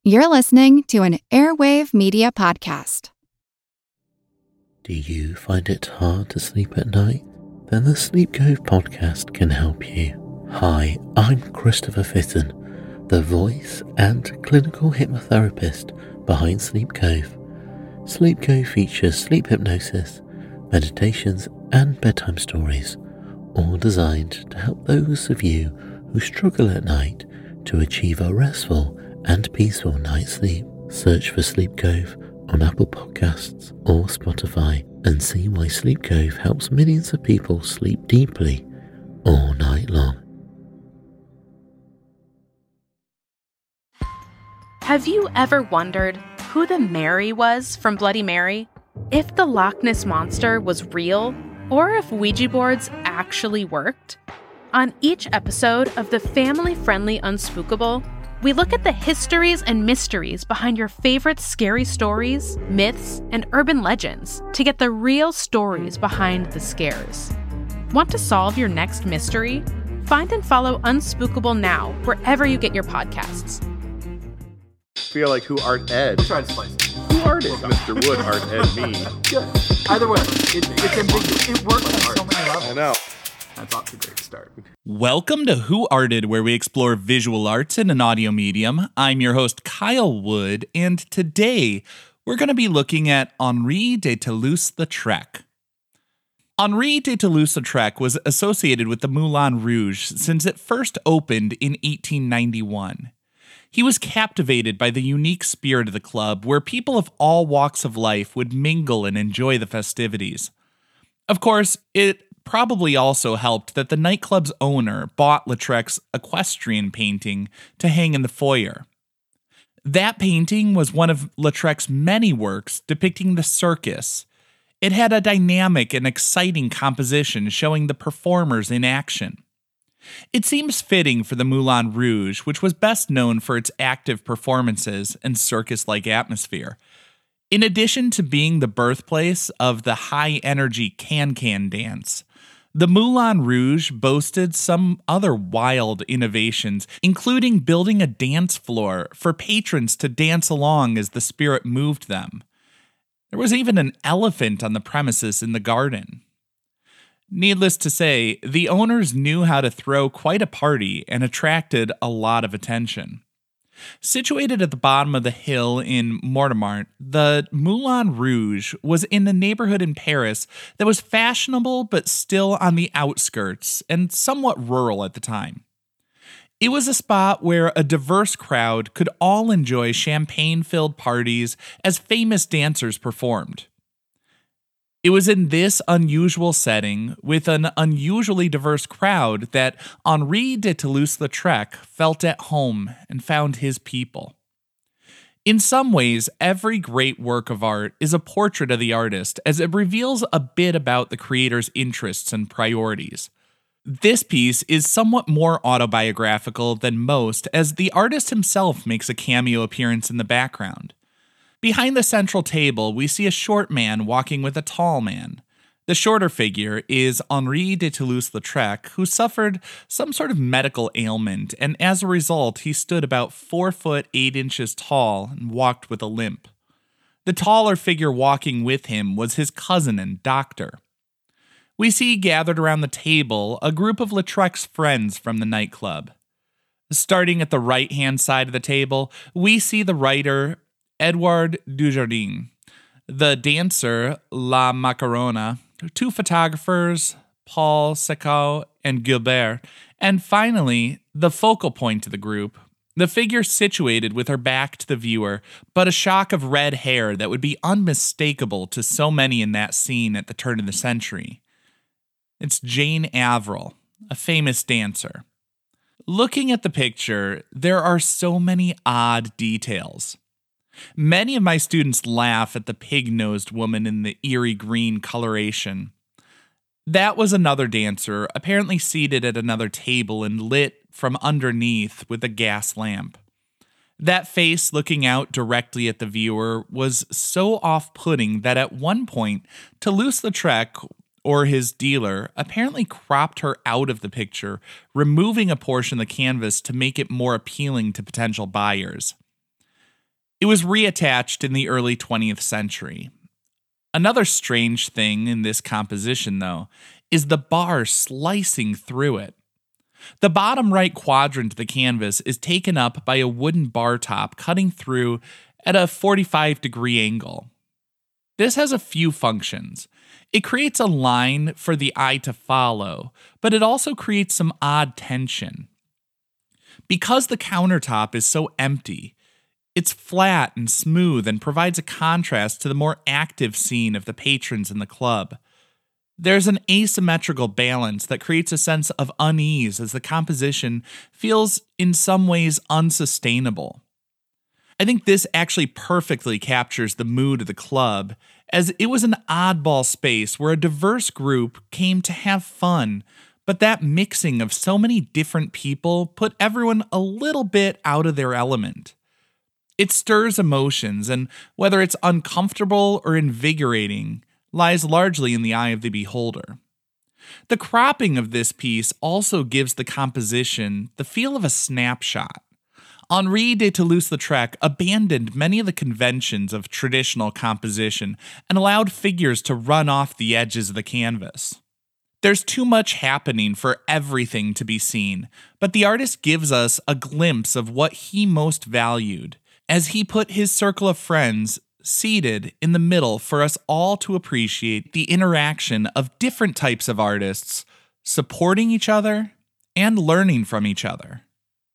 You're listening to an Airwave Media Podcast. Do you find it hard to sleep at night? Then the Sleep Cove podcast can help you. Hi, I'm Christopher Fitton, the voice and clinical hypnotherapist behind Sleep Cove. Sleep Cove features sleep hypnosis, meditations, and bedtime stories, all designed to help those of you who struggle at night to achieve a restful and peaceful night's sleep. Search for Sleep Cove on Apple Podcasts or Spotify and see why Sleep Cove helps millions of people sleep deeply all night long. Have you ever wondered who the Mary was from Bloody Mary? If the Loch Ness Monster was real, or if Ouija boards actually worked? On each episode of the family-friendly Unspookable, we look at the histories and mysteries behind your favorite scary stories, myths, and urban legends to get the real stories behind the scares. Want to solve your next mystery? Find and follow Unspookable now, wherever you get your podcasts. Feel like who art Ed? We'll try to spice it. Who art it? Mr. Wood art Ed me. Good. Either way, it's ambiguous. It works on so many levels. I know. That's off to a great start. Welcome to Who Arted, where we explore visual arts in an audio medium. I'm your host, Kyle Wood, and today we're going to be looking at Henri de Toulouse-Lautrec. Henri de Toulouse-Lautrec was associated with the Moulin Rouge since it first opened in 1891. He was captivated by the unique spirit of the club, where people of all walks of life would mingle and enjoy the festivities. Of course, it probably also helped that the nightclub's owner bought Lautrec's equestrian painting to hang in the foyer. That painting was one of Lautrec's many works depicting the circus. It had a dynamic and exciting composition showing the performers in action. It seems fitting for the Moulin Rouge, which was best known for its active performances and circus-like atmosphere. In addition to being the birthplace of the high-energy can-can dance, the Moulin Rouge boasted some other wild innovations, including building a dance floor for patrons to dance along as the spirit moved them. There was even an elephant on the premises in the garden. Needless to say, the owners knew how to throw quite a party and attracted a lot of attention. Situated at the bottom of the hill in Mortemart, the Moulin Rouge was in a neighborhood in Paris that was fashionable but still on the outskirts and somewhat rural at the time. It was a spot where a diverse crowd could all enjoy champagne-filled parties as famous dancers performed. It was in this unusual setting, with an unusually diverse crowd, that Henri de Toulouse-Lautrec felt at home and found his people. In some ways, every great work of art is a portrait of the artist, as it reveals a bit about the creator's interests and priorities. This piece is somewhat more autobiographical than most, as the artist himself makes a cameo appearance in the background. Behind the central table, we see a short man walking with a tall man. The shorter figure is Henri de Toulouse-Lautrec, who suffered some sort of medical ailment, and as a result, he stood about 4 foot 8 inches tall and walked with a limp. The taller figure walking with him was his cousin and doctor. We see gathered around the table a group of Lautrec's friends from the nightclub. Starting at the right-hand side of the table, we see the writer Edouard Dujardin, the dancer La Macarona, 2 photographers, Paul Secau and Gilbert, and finally, the focal point of the group, the figure situated with her back to the viewer, but a shock of red hair that would be unmistakable to so many in that scene at the turn of the century. It's Jane Avril, a famous dancer. Looking at the picture, there are so many odd details. Many of my students laugh at the pig-nosed woman in the eerie green coloration. That was another dancer, apparently seated at another table and lit from underneath with a gas lamp. That face looking out directly at the viewer was so off-putting that at one point, Toulouse-Lautrec, or his dealer, apparently cropped her out of the picture, removing a portion of the canvas to make it more appealing to potential buyers. It was reattached in the early 20th century. Another strange thing in this composition, though, is the bar slicing through it. The bottom right quadrant of the canvas is taken up by a wooden bar top cutting through at a 45-degree angle. This has a few functions. It creates a line for the eye to follow, but it also creates some odd tension. Because the countertop is so empty, it's flat and smooth and provides a contrast to the more active scene of the patrons in the club. There's an asymmetrical balance that creates a sense of unease as the composition feels in some ways unsustainable. I think this actually perfectly captures the mood of the club, as it was an oddball space where a diverse group came to have fun, but that mixing of so many different people put everyone a little bit out of their element. It stirs emotions, and whether it's uncomfortable or invigorating, lies largely in the eye of the beholder. The cropping of this piece also gives the composition the feel of a snapshot. Henri de Toulouse-Lautrec abandoned many of the conventions of traditional composition and allowed figures to run off the edges of the canvas. There's too much happening for everything to be seen, but the artist gives us a glimpse of what he most valued, as he put his circle of friends seated in the middle for us all to appreciate the interaction of different types of artists, supporting each other and learning from each other.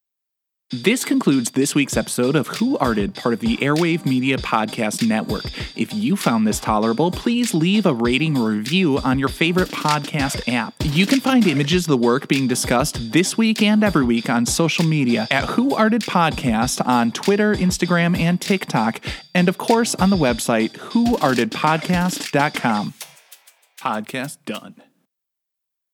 This concludes this week's episode of Who Arted, part of the Airwave Media Podcast Network. If you found this tolerable, please leave a rating or review on your favorite podcast app. You can find images of the work being discussed this week and every week on social media at Who Arted Podcast on Twitter, Instagram, and TikTok, and of course on the website whoartedpodcast.com. Podcast done.